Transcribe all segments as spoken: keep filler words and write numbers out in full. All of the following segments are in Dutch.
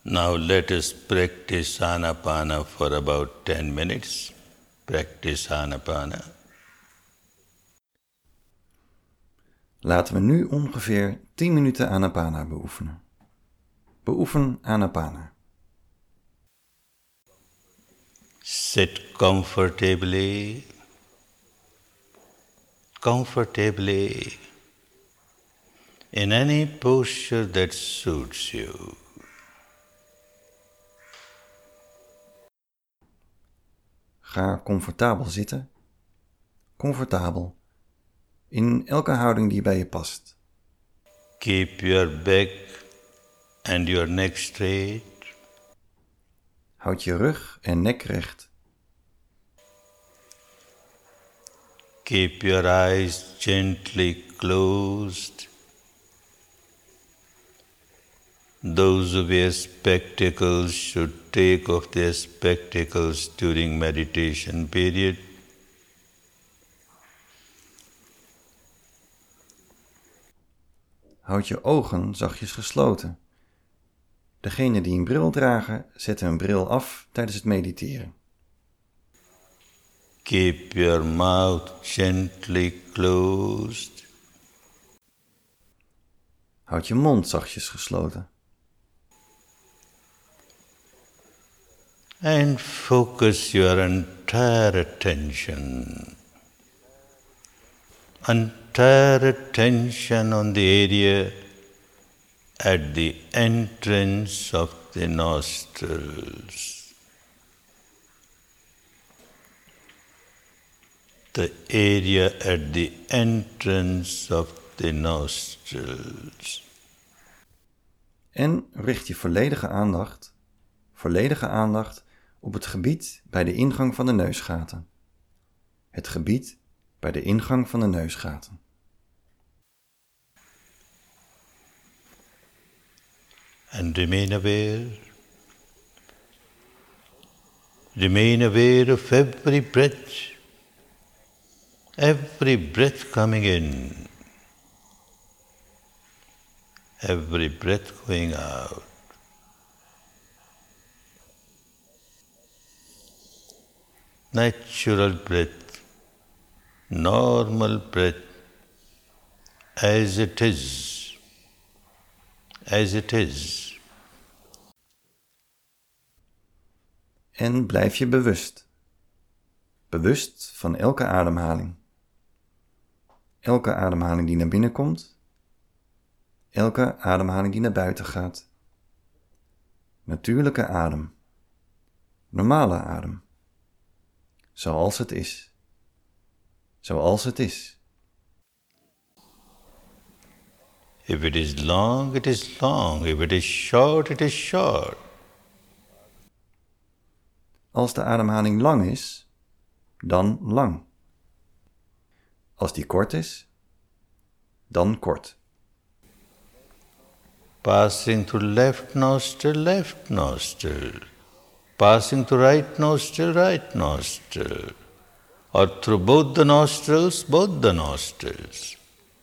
Now let us practice Anapana for about ten minutes. Practice Anapana. Laten we nu ongeveer tien minuten Anapana beoefenen. Beoefen Anapana. Sit comfortably. Comfortably. In any posture that suits you. Ga comfortabel zitten. Comfortabel. In elke houding die bij je past. Keep your back and your neck straight. Houd je rug en nek recht. Keep your eyes gently closed. Those who wear spectacles should take off their spectacles during meditation period. Houd je ogen zachtjes gesloten. Degenen die een bril dragen, zetten hun bril af tijdens het mediteren. Keep your mouth gently closed. Houd je mond zachtjes gesloten. And focus your entire attention. Entire attention on the area at the entrance of the nostrils. The area at the entrance of the nostrils. En richt je volledige aandacht, volledige aandacht op het gebied bij de ingang van de neusgaten. Het gebied bij de ingang van de neusgaten. And remain aware. Remain aware of every breath. Every breath coming in. Every breath going out. Natural breath, normal breath, as it is, as it is. En blijf je bewust. Bewust van elke ademhaling. Elke ademhaling die naar binnen komt. Elke ademhaling die naar buiten gaat. Natuurlijke adem. Normale adem. Zoals het is. Zoals het is. If it is long, it is long. If it is short, it is short. Als de ademhaling lang is, dan lang. Als die kort is, dan kort. Passing through left nostril, left nostril. Passing through right nostril, right nostril. Or through both the nostrils, both the nostrils.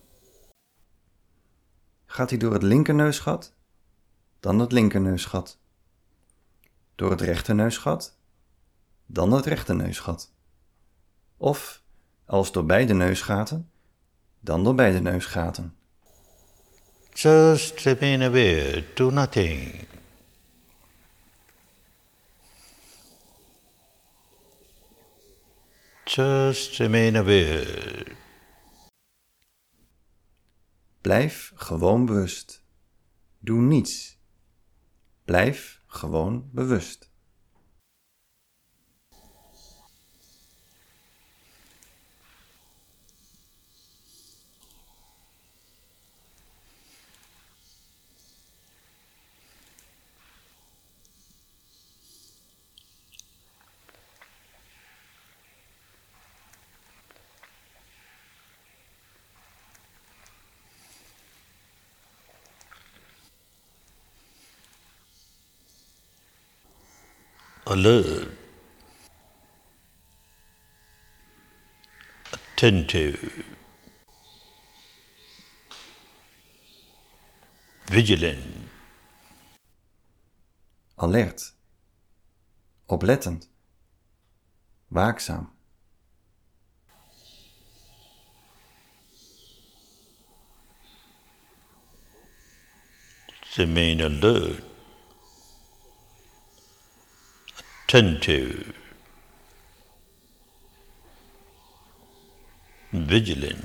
Gaat hij door het linkerneusgat, dan het linkerneusgat. Door het rechterneusgat, dan het rechterneusgat. Of, als door beide neusgaten, dan door beide neusgaten. Just remain aware, do nothing. Just remain aware. Blijf gewoon bewust. Doe niets. Blijf gewoon bewust. Alert, attentive, vigilant, alert, oplettend, waakzaam. Remain alert, attentive, vigilant.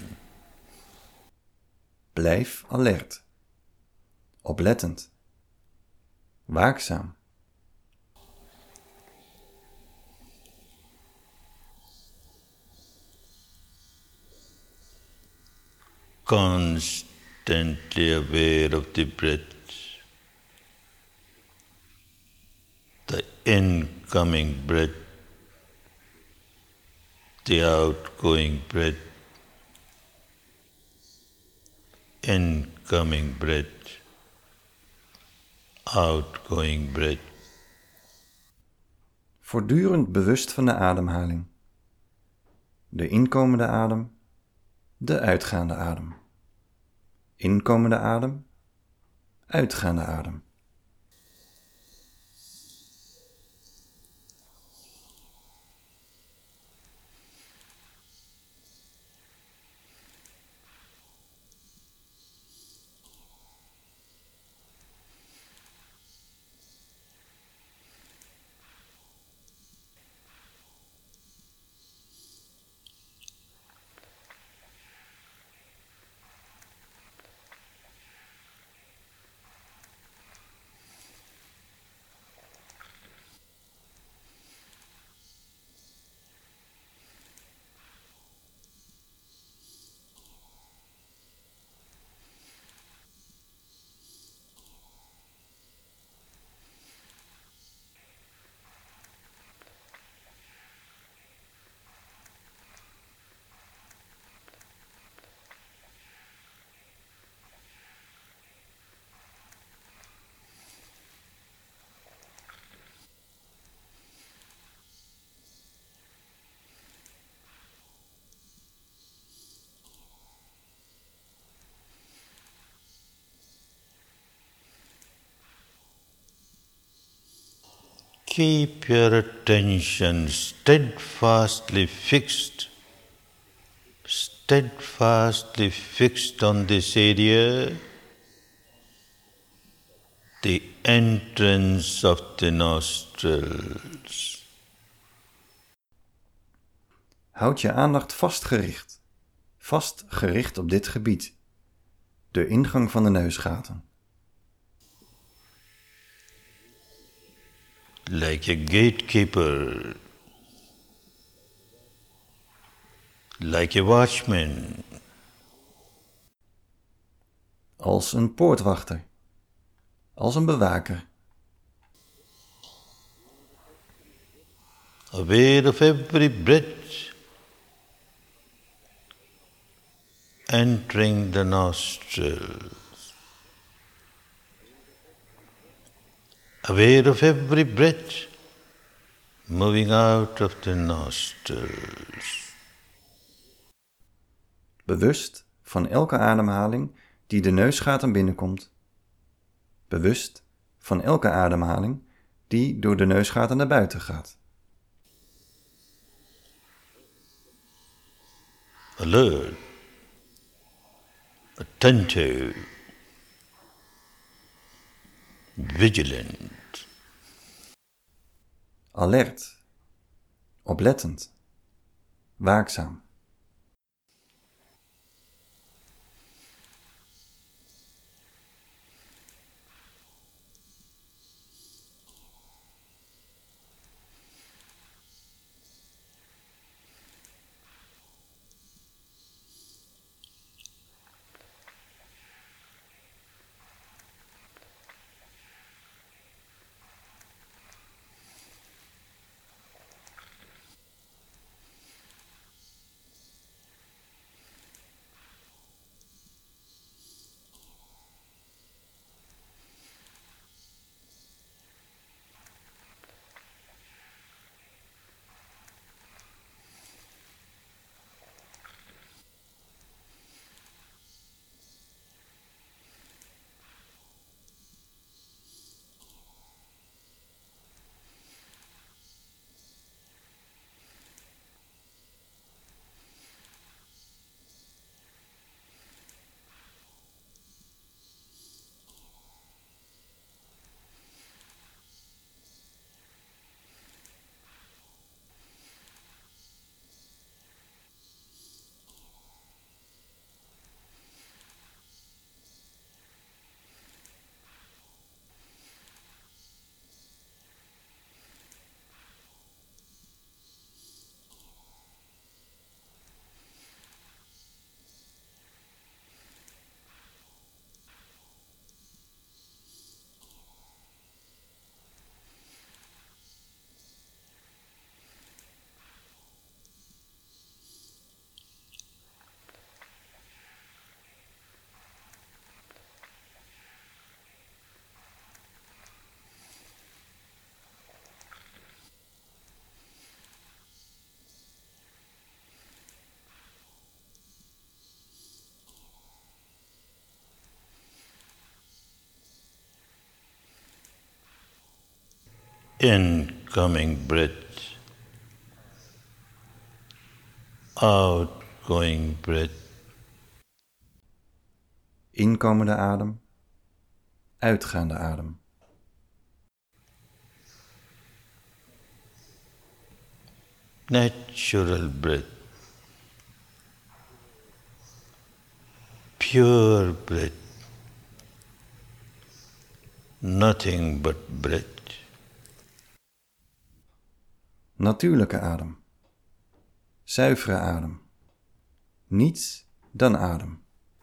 Blijf alert, oplettend, waakzaam. Constantly aware of the breath, the incoming breath, the outgoing breath, incoming breath, outgoing breath. Voortdurend bewust van de ademhaling. De inkomende adem, de uitgaande adem. Inkomende adem, uitgaande adem. Keep your attention steadfastly fixed, steadfastly fixed on this area, the entrance of the nostrils. Houd je aandacht vastgericht, vastgericht op dit gebied, de ingang van de neusgaten. Like a gatekeeper, like a watchman, Als een poortwachter, als een bewaker. aware of every breath entering the nostrils, aware of every breath moving out of the nostrils. Bewust van elke ademhaling die de neusgaten binnenkomt. Bewust van elke ademhaling die door de neusgaten naar buiten gaat. Alert, attentive, vigilant. Alert, oplettend, waakzaam. Incoming breath, outgoing breath, Inkomende adem, uitgaande adem. natural breath, pure breath, nothing but breath. Natuurlijke adem, zuivere adem, niets dan adem.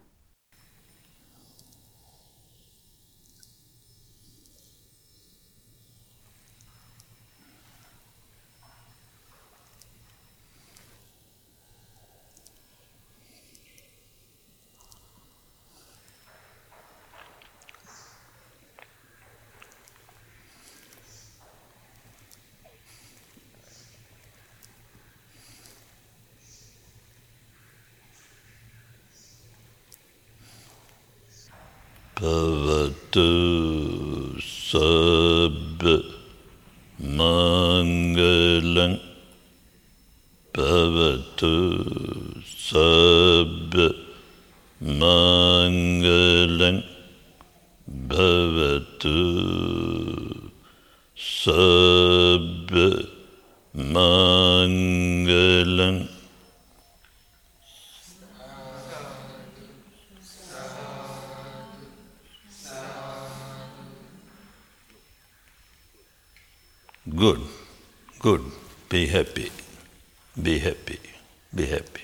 Bhavatu sabba mangalang, bhavatu sabba mangalang, bhavatu sabba mangalang. Good, good. Be happy, be happy, be happy.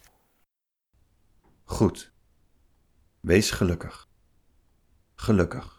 Goed. Wees gelukkig. Gelukkig.